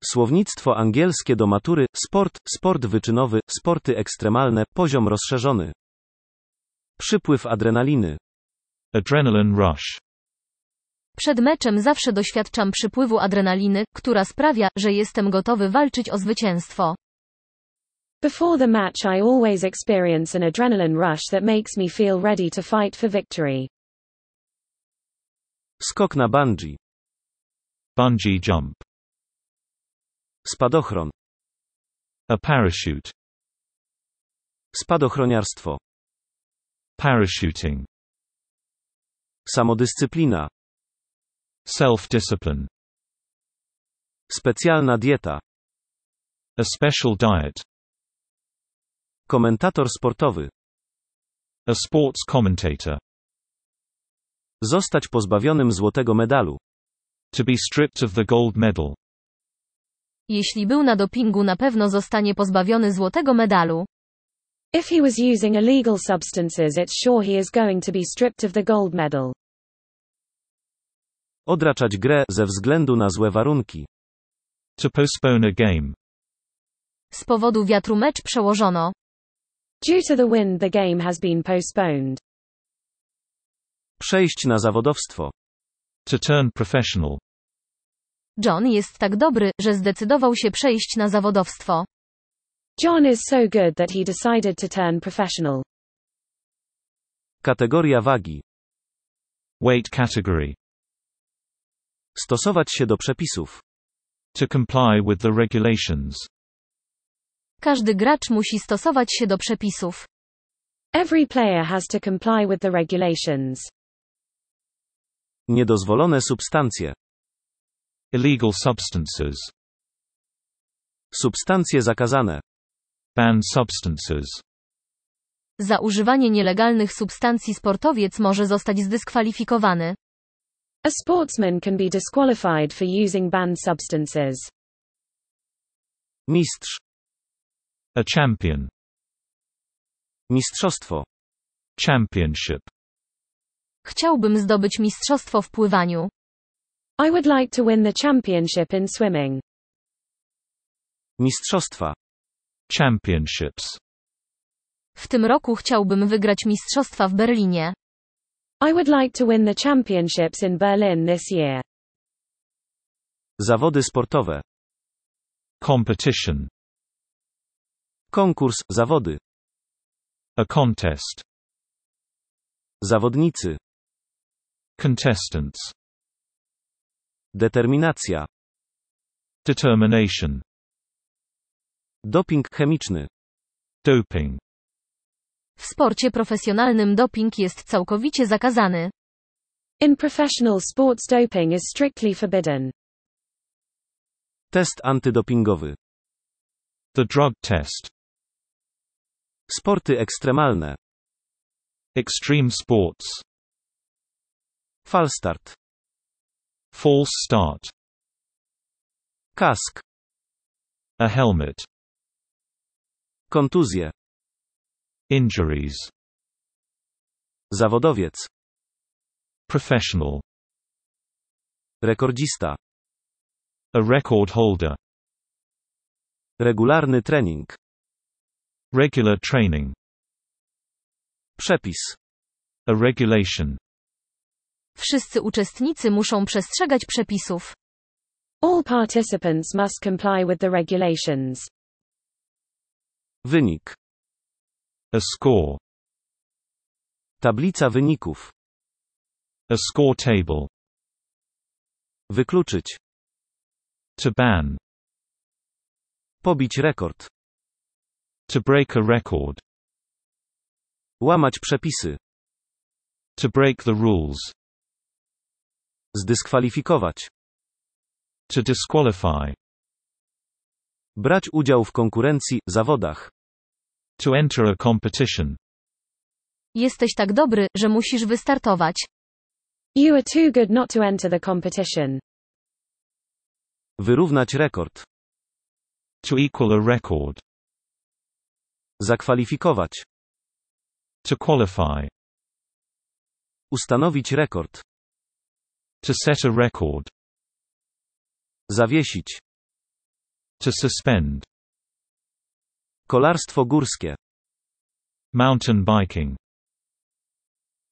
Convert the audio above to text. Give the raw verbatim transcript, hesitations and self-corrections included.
Słownictwo angielskie do matury, sport, sport wyczynowy, sporty ekstremalne, poziom rozszerzony. Przypływ adrenaliny. Adrenaline rush. Przed meczem zawsze doświadczam przypływu adrenaliny, która sprawia, że jestem gotowy walczyć o zwycięstwo. Before the match I always experience an adrenaline rush that makes me feel ready to fight for victory. Skok na bungee. Bungee jump. Spadochron. A parachute. Spadochroniarstwo. Parachuting. Samodyscyplina. Self-discipline. Specjalna dieta. A special diet. Komentator sportowy. A sports commentator. Zostać pozbawionym złotego medalu. To be stripped of the gold medal. Jeśli był na dopingu, na pewno zostanie pozbawiony złotego medalu. If he was using illegal substances, it's sure he is going to be stripped of the gold medal. Odraczać grę ze względu na złe warunki. To postpone a game. Z powodu wiatru mecz przełożono. Due to the wind, the game has been postponed. Przejść na zawodowstwo. To turn professional. John jest tak dobry, że zdecydował się przejść na zawodowstwo. John is so good that he decided to turn professional. Kategoria wagi. Weight category. Stosować się do przepisów. To comply with the regulations. Każdy gracz musi stosować się do przepisów. Every player has to comply with the regulations. Niedozwolone substancje. Illegal substances. Substancje zakazane. Banned substances. Za używanie nielegalnych substancji sportowiec może zostać zdyskwalifikowany. A sportsman can be disqualified for using banned substances. Mistrz. A champion. Mistrzostwo. Championship. Chciałbym zdobyć mistrzostwo w pływaniu. I would like to win the championship in swimming. Mistrzostwa. Championships. W tym roku chciałbym wygrać mistrzostwa w Berlinie. I would like to win the championships in Berlin this year. Zawody sportowe. Competition. Konkurs, zawody. A contest. Zawodnicy. Contestants. Determinacja. Determination. Doping chemiczny. Doping. W sporcie profesjonalnym doping jest całkowicie zakazany. In professional sports, doping is strictly forbidden. Test antydopingowy. The drug test. Sporty ekstremalne. Extreme sports. Falstart. False start. Kask. A helmet. Kontuzje. Injuries. Zawodowiec. Professional. Rekordzista. A record holder. Regularny trening. Regular training. Przepis. A regulation. Wszyscy uczestnicy muszą przestrzegać przepisów. All participants must comply with the regulations. Wynik. A score. Tablica wyników. A score table. Wykluczyć. To ban. Pobić rekord. To break a record. Łamać przepisy. To break the rules. Zdyskwalifikować. To disqualify. Brać udział w konkurencji, zawodach. To enter a competition. Jesteś tak dobry, że musisz wystartować. You are too good not to enter the competition. Wyrównać rekord. To equal a record. Zakwalifikować. To qualify. Ustanowić rekord. To set a record. Zawiesić. To suspend. Kolarstwo górskie. Mountain biking.